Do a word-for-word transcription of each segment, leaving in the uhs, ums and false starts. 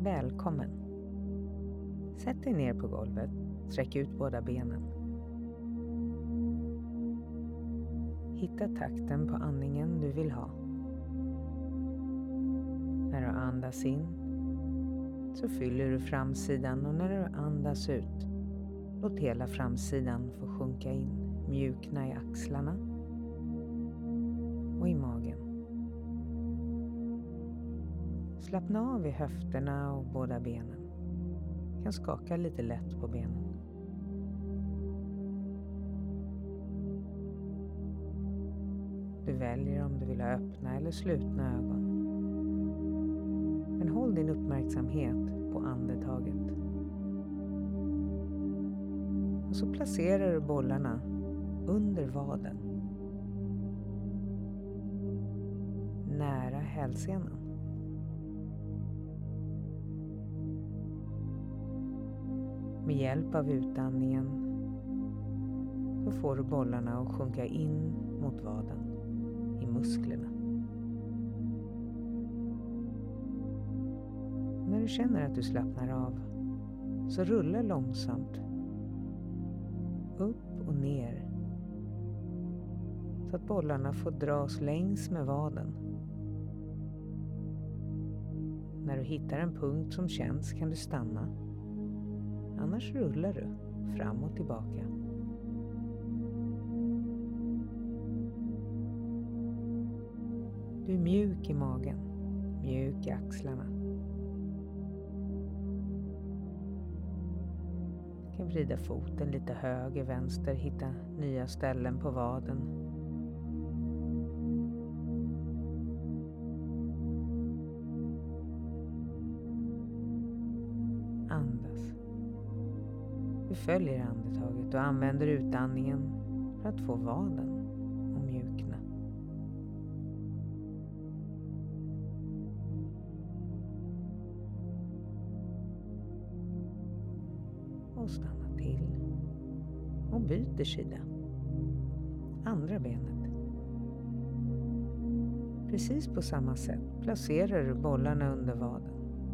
Välkommen. Sätt dig ner på golvet, sträck ut båda benen. Hitta takten på andningen du vill ha. När du andas in så fyller du framsidan och när du andas ut, låt hela framsidan få sjunka in, mjukna i axlarna och i magen. Slappna av i höfterna och båda benen. Du kan skaka lite lätt på benen. Du väljer om du vill ha öppna eller slutna ögon. Men håll din uppmärksamhet på andetaget. Och så placerar du bollarna under vaden. Nära hälsenan. Med hjälp av utandningen så får du bollarna att sjunka in mot vaden, i musklerna. När du känner att du slappnar av så rulla långsamt upp och ner så att bollarna får dras längs med vaden. När du hittar en punkt som känns kan du stanna. Annars rullar du fram och tillbaka. Du är mjuk i magen, mjuk i axlarna. Du kan vrida foten lite höger, vänster, hitta nya ställen på vaden. Andas. Du följer andetaget och använder utandningen för att få vaden att mjukna. Och stanna till och byter sida. Andra benet. Precis på samma sätt placerar du bollarna under vaden.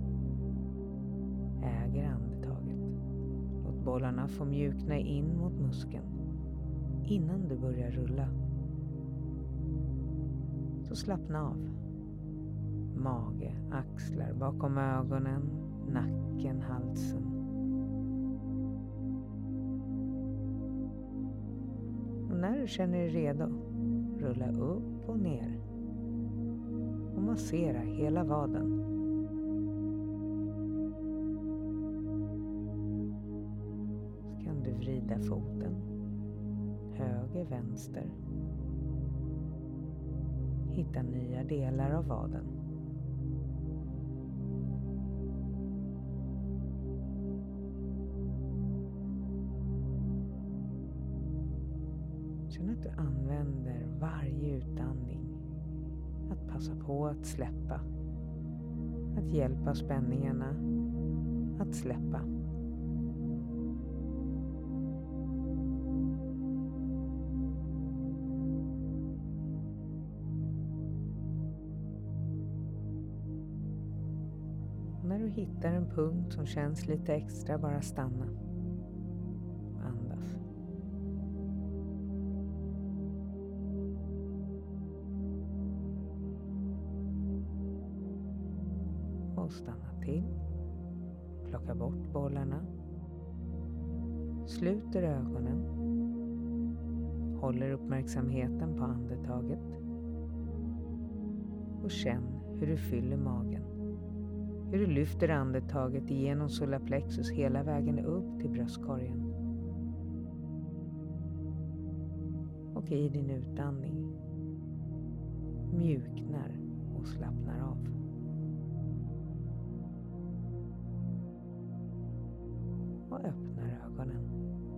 Äger andetaget. Låt bollarna få mjukna in mot muskeln innan du börjar rulla. Så slappna av. Mage, axlar, bakom ögonen, nacken, halsen. Och när du känner dig redo, rulla upp och ner. Och massera hela vaden. Så kan du vrida foten. Höger, vänster. Hitta nya delar av vaden. Känn att du använder varje utandning att passa på att släppa. Att hjälpa spänningarna att släppa. Och när du hittar en punkt som känns lite extra, bara stanna. Andas. Och stanna till. Plocka bort bollarna. Sluter ögonen. Håller uppmärksamheten på andetaget. Och känn hur du fyller magen. Hur du lyfter andetaget igenom solarplexus hela vägen upp till bröstkorgen. Och i din utandning mjuknar och slappnar av. Och öppnar ögonen.